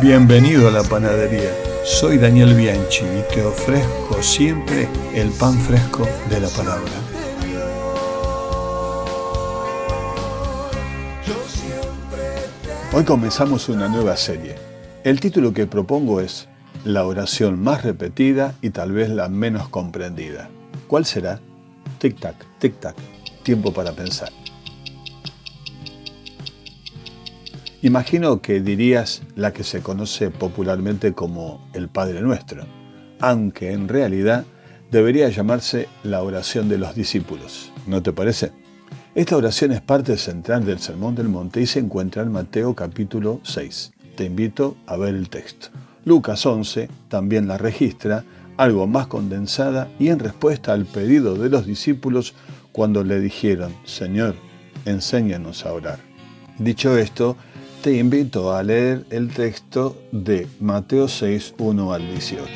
Bienvenido a la panadería. Soy Daniel Bianchi y te ofrezco siempre el pan fresco de la palabra. Hoy comenzamos una nueva serie. El título que propongo es La oración más repetida y tal vez la menos comprendida. ¿Cuál será? Tic-tac, tic-tac. Tiempo para pensar. Imagino que dirías la que se conoce popularmente como el Padre Nuestro, aunque en realidad debería llamarse la oración de los discípulos. ¿No te parece? Esta oración es parte central del Sermón del Monte y se encuentra en Mateo capítulo 6. Te invito a ver el texto. Lucas 11 también la registra, algo más condensada y en respuesta al pedido de los discípulos cuando le dijeron: Señor, enséñanos a orar. Dicho esto, te invito a leer el texto de Mateo 6, 1 al 18.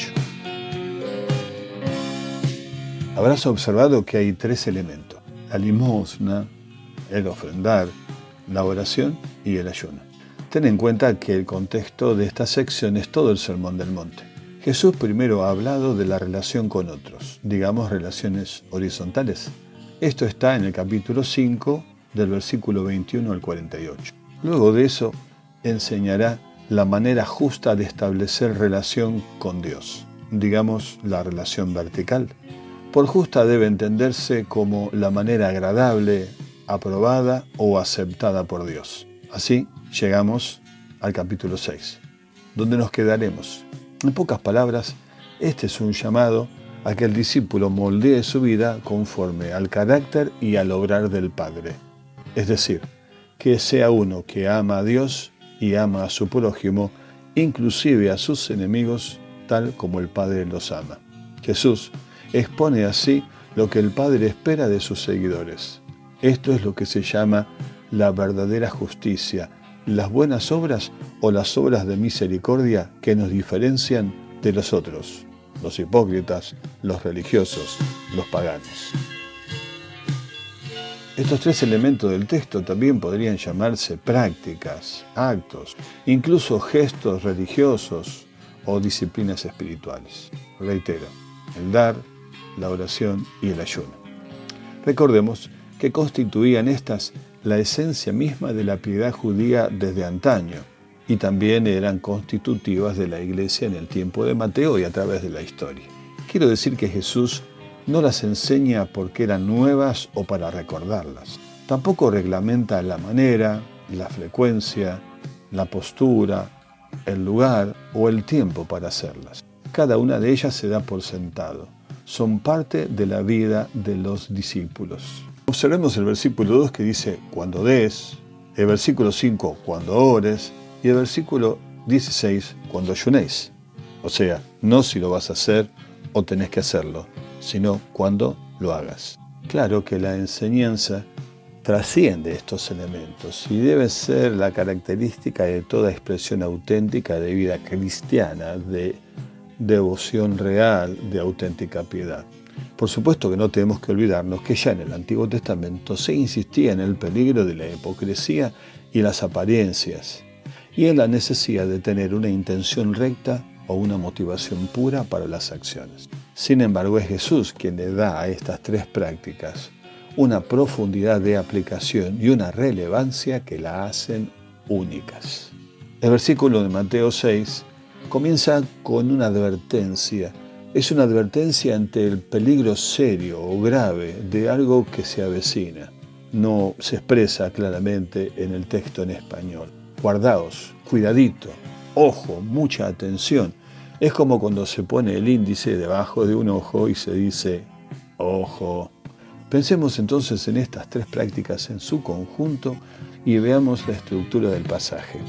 Habrás observado que hay tres elementos: la limosna, el ofrendar, la oración y el ayuno. Ten en cuenta que el contexto de esta sección es todo el Sermón del Monte. Jesús primero ha hablado de la relación con otros, digamos relaciones horizontales. Esto está en el capítulo 5, del versículo 21 al 48. Luego de eso, enseñará la manera justa de establecer relación con Dios, digamos la relación vertical. Por justa debe entenderse como la manera agradable, aprobada o aceptada por Dios. Así llegamos al capítulo 6, donde nos quedaremos. En pocas palabras, este es un llamado a que el discípulo moldee su vida conforme al carácter y al obrar del Padre. Es decir, que sea uno que ama a Dios y ama a su prójimo, inclusive a sus enemigos, tal como el Padre los ama. Jesús expone así lo que el Padre espera de sus seguidores. Esto es lo que se llama la verdadera justicia, las buenas obras o las obras de misericordia que nos diferencian de los otros, los hipócritas, los religiosos, los paganos. Estos tres elementos del texto también podrían llamarse prácticas, actos, incluso gestos religiosos o disciplinas espirituales. Reitero, el dar, la oración y el ayuno. Recordemos que constituían estas la esencia misma de la piedad judía desde antaño y también eran constitutivas de la iglesia en el tiempo de Mateo y a través de la historia. Quiero decir que Jesús no las enseña porque eran nuevas o para recordarlas. Tampoco reglamenta la manera, la frecuencia, la postura, el lugar o el tiempo para hacerlas. Cada una de ellas se da por sentado. Son parte de la vida de los discípulos. Observemos el versículo 2 que dice cuando des, el versículo 5 cuando ores y el versículo 16 cuando ayunéis. O sea, no si lo vas a hacer o tenés que hacerlo, sino cuando lo hagas. Claro que la enseñanza trasciende estos elementos y debe ser la característica de toda expresión auténtica de vida cristiana, de devoción real, de auténtica piedad. Por supuesto que no tenemos que olvidarnos que ya en el Antiguo Testamento se insistía en el peligro de la hipocresía y las apariencias, y en la necesidad de tener una intención recta o una motivación pura para las acciones. Sin embargo, es Jesús quien le da a estas tres prácticas una profundidad de aplicación y una relevancia que la hacen únicas. El versículo de Mateo 6 comienza con una advertencia. Es una advertencia ante el peligro serio o grave de algo que se avecina. No se expresa claramente en el texto en español. Guardaos, cuidadito, ojo, mucha atención. Es como cuando se pone el índice debajo de un ojo y se dice, ojo. Pensemos entonces en estas tres prácticas en su conjunto y veamos la estructura del pasaje.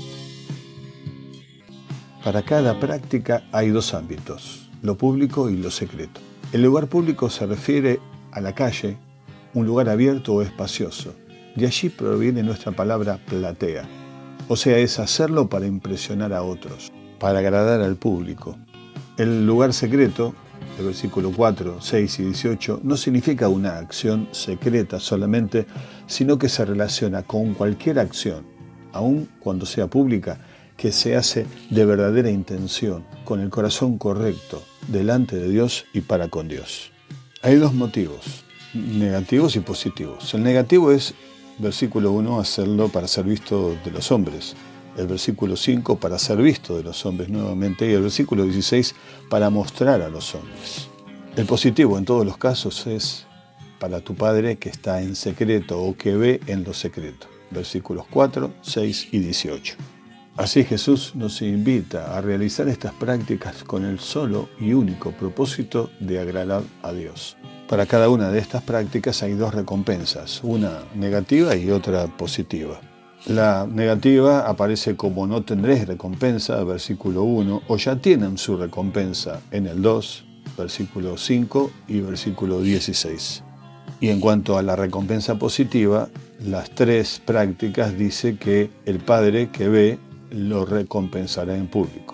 Para cada práctica hay dos ámbitos, lo público y lo secreto. El lugar público se refiere a la calle, un lugar abierto o espacioso. De allí proviene nuestra palabra platea, o sea, es hacerlo para impresionar a otros, para agradar al público. El lugar secreto, el versículo 4, 6 y 18, no significa una acción secreta solamente, sino que se relaciona con cualquier acción, aun cuando sea pública, que se hace de verdadera intención, con el corazón correcto, delante de Dios y para con Dios. Hay dos motivos, negativos y positivos. El negativo es, versículo 1, hacerlo para ser visto de los hombres. El versículo 5, para ser visto de los hombres nuevamente. Y el versículo 16, para mostrar a los hombres. El positivo en todos los casos es para tu Padre que está en secreto o que ve en lo secreto. Versículos 4, 6 y 18. Así Jesús nos invita a realizar estas prácticas con el solo y único propósito de agradar a Dios. Para cada una de estas prácticas hay dos recompensas, una negativa y otra positiva. La negativa aparece como no tendréis recompensa, versículo 1, o ya tienen su recompensa en el 2, versículo 5 y versículo 16. Y en cuanto a la recompensa positiva, las tres prácticas dice que el Padre que ve lo recompensará en público.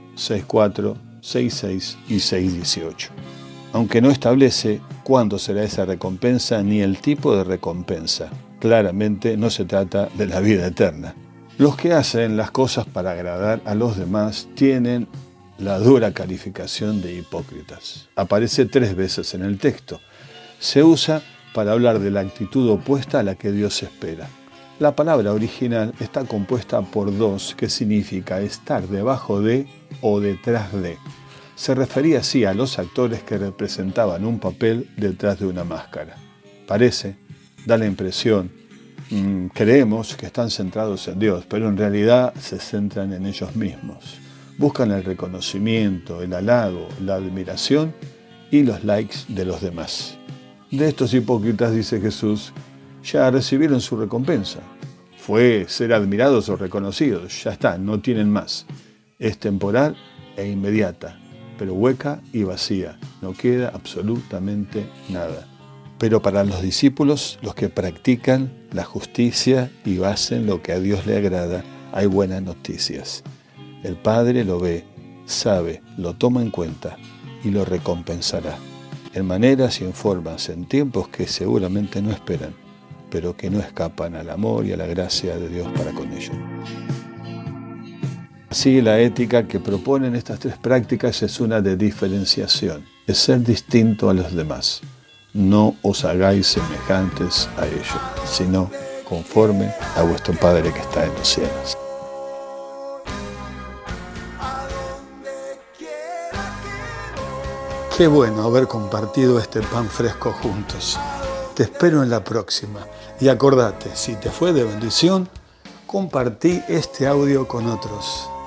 6.4, 6.6 y 6.18. Aunque no establece cuándo será esa recompensa ni el tipo de recompensa. Claramente no se trata de la vida eterna. Los que hacen las cosas para agradar a los demás tienen la dura calificación de hipócritas. Aparece 3 veces en el texto. Se usa para hablar de la actitud opuesta a la que Dios espera. La palabra original está compuesta por 2, que significa estar debajo de o detrás de. Se refería así a los actores que representaban un papel detrás de una máscara. Parece, da la impresión, creemos que están centrados en Dios, pero en realidad se centran en ellos mismos. Buscan el reconocimiento, el halago, la admiración y los likes de los demás. De estos hipócritas, dice Jesús, ya recibieron su recompensa. Fue ser admirados o reconocidos, ya está, no tienen más. Es temporal e inmediata, pero hueca y vacía, no queda absolutamente nada. Pero para los discípulos, los que practican la justicia y hacen lo que a Dios le agrada, hay buenas noticias. El Padre lo ve, sabe, lo toma en cuenta y lo recompensará. En maneras y en formas, en tiempos que seguramente no esperan, pero que no escapan al amor y a la gracia de Dios para con ellos. Así, la ética que proponen estas 3 prácticas es una de diferenciación, es ser distinto a los demás. No os hagáis semejantes a ellos, sino conforme a vuestro Padre que está en los cielos. Qué bueno haber compartido este pan fresco juntos. Te espero en la próxima. Y acordate, si te fue de bendición, compartí este audio con otros.